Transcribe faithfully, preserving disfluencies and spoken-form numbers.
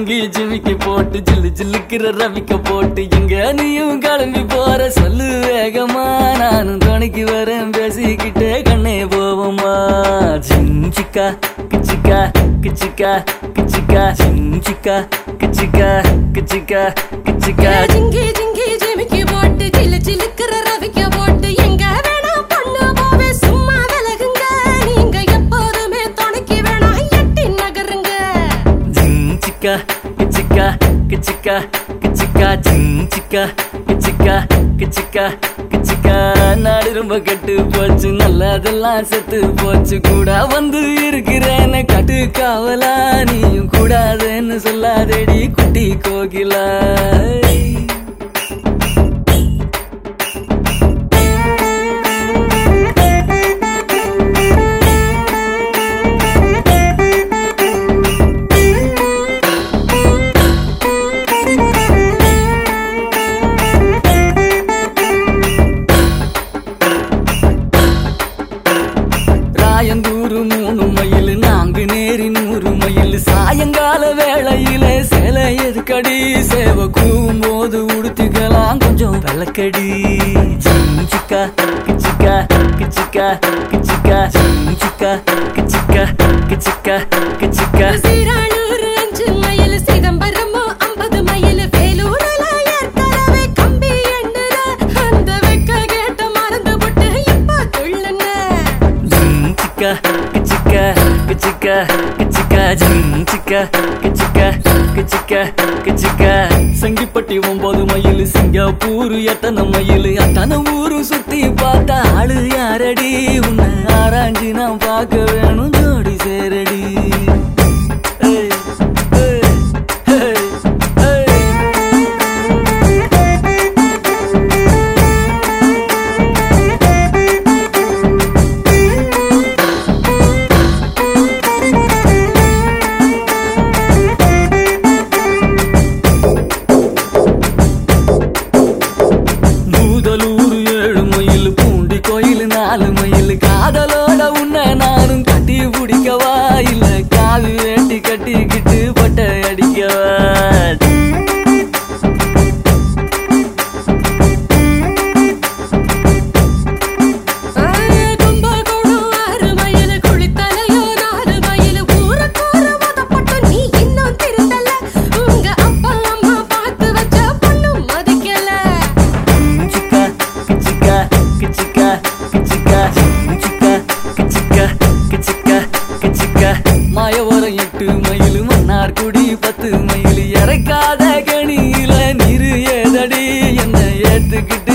ஜிங்கி ஜிமிக்கி போட்டு ஜில்லு ஜில்லுக்கிற ரவிக்க போட்டு எங்க நீயும் கிளம்பி போற சொல்லு வேகமா நானும் துணைக்கு வரேன் பேசிக்கிட்டே கண்ணே போவோமா ஜிஞ்சிக்கா கிச்சிக்கா கிச்சிக்கா கிச்சிக்கா ஜிஞ்சிக்கா கிச்சிக்கா கிச்சிக்கா கிச்சிக்கா ஜிங்கி ஜிங்கி ஜிமிக்கி போட்டு ஜில்லு ஜில்லுக்கிற ரவிக்க போட்டு எங்க வேணா பொண்ணு போவே சும்மா விலகுங்க நீங்க எப்போதுமே துணைக்கு வேணா எட்டி நகருங்க ஜிஞ்சிக்கா கிச்சிக்கா கிச்சிக்கா கிச்சிக்கா ஜிஞ்சிக்கா கிச்சிக்கா கிச்சிக்கா கிச்சிக்கா நாடு ரொம்ப கெட்டு போச்சு நல்லதெல்லாம் செத்து போச்சு கூட வந்து இருக்கிறேன்னு கட்டு காவலா நீயும் கூடாதுன்னு சொல்லாதேடி குட்டி கோகிலா சாயந்தூரு மூணு மயில் நான்கு நேரி நூறு மயில் சாயங்கால வேளையில சேலை எதுக்கடி சேவை கூவும் போது உடுத்திக்கலாம் கொஞ்சம் வெள்ளக்கடி ஜிஞ்சிக்கா கிச்சிக்கா கிச்சிக்கா கிச்சிக்கா ஜிஞ்சிக்கா கிச்சிக்கா கிச்சிக்கா கிச்சிக்கா சீரானூர் அஞ்சு மயில் சிதம்பரமோ ஐம்பது மயில் வேலூரில் ஏற்கனவே கம்பி எண்ணுற அந்த வெக்க கேட்ட மறந்து விட்டு இப்ப துள்ளுங்க கிச்சிக்கா கிச்சிக்கா கிச்சிக்கா கிச்சிக்கா ஜிஞ்சிக்கா கிச்சிக்கா கிச்சிக்கா கிச்சிக்கா சங்கிப்பட்டி ஒன்பது மயில் சிங்கப்பூர் எத்தனை மயில் அத்தனை ஊரு சுத்தி பார்த்தா ஆளு யாரடி உன்னை ஆராய்ச்சி நான் பார்க்க வேணும் ஜோடி சேரடி நாலு மயில் காதலோட உன்னை நானும் கட்டி பிடிக்கவா இல்ல காது வேட்டி கட்டிக்கிட்டு பட்டை அடிக்கவா மாயவரம் எட்டு மயில் மன்னார் குடி பத்து மயில் இறக்காத கணியில நீரு ஏதடி என்ன ஏத்துக்கிட்டு